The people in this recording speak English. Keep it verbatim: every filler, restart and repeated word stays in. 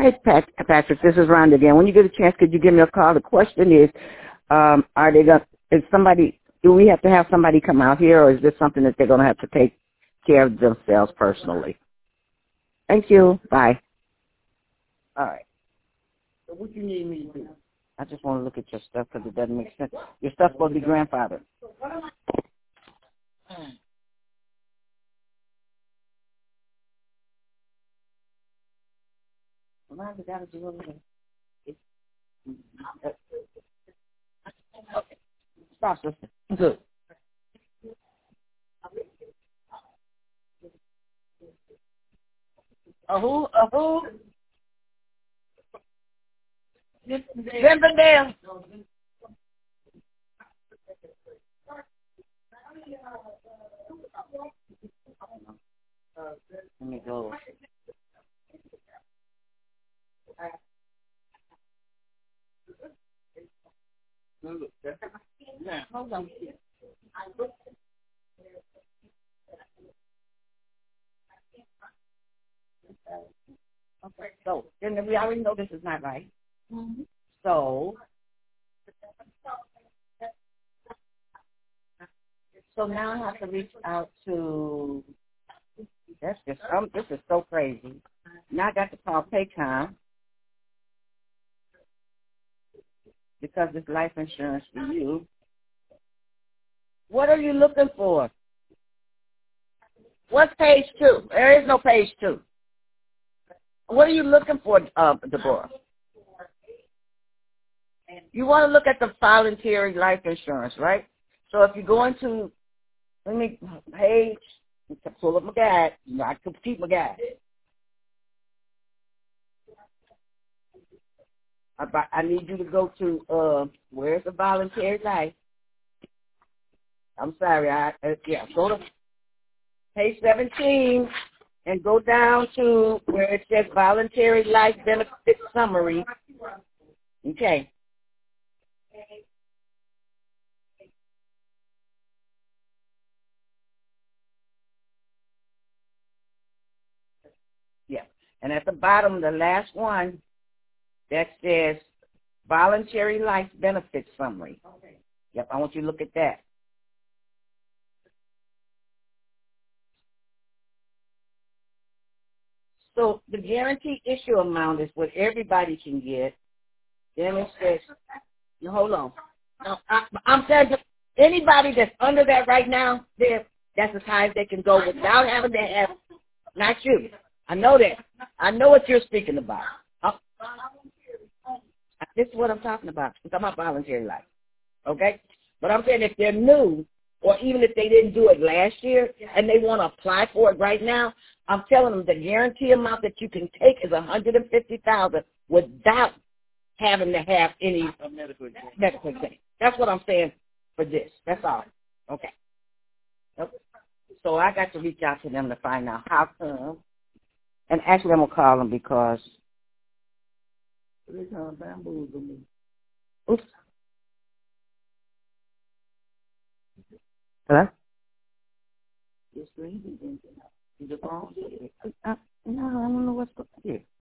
Hey, Pat, Patrick, this is Rhonda again. When you get a chance, could you give me a call? The question is, um, are they going? Is somebody? Do we have to have somebody come out here, or is this something that they're going to have to take care of themselves personally? Thank you. Bye. All right. So what you need me to do? I just want to look at your stuff because it doesn't make sense. Your stuff's supposed to be grandfather. Rhonda got to do it. Okay. Stop, sister. Good. A who? A who? Zinfandel. Let me go. Hold on. Okay, so then we already know this is not right. Mm-hmm. So, so now I have to reach out to. That's just um. This is so crazy. Now I got to call Paycom because it's life insurance for you. What are you looking for? What's page two? There is no page two. What are you looking for, uh, Deborah? You want to look at the voluntary life insurance, right? So if you go into, let me, page, pull up my guide. You know, I can keep my guide. I, I need you to go to, uh, where's the voluntary life? I'm sorry, I, uh, yeah, go to page seventeen and go down to where it says voluntary life benefit summary. Okay. Yeah. And at the bottom, the last one, that says voluntary life benefit summary. Okay. Yep, I want you to look at that. So the guaranteed issue amount is what everybody can get. Then it says, no, hold on. No, I, I'm saying anybody that's under that right now, that's as high as they can go without having to have, not you. I know that. I know what you're speaking about. Uh, this is what I'm talking about. I'm talking about voluntary life. Okay? But I'm saying if they're new, or even if they didn't do it last year and they want to apply for it right now, I'm telling them the guarantee amount that you can take is one hundred fifty thousand dollars without having to have any medical exam. medical exam. That's what I'm saying for this. That's all. Okay. Okay. So I got to reach out to them to find out how come. And actually, I'm going to call them because they're trying to bamboozle me. Oops. Hello? Your screen is empty. Is it wrong? Uh, no, I don't know what's going on here.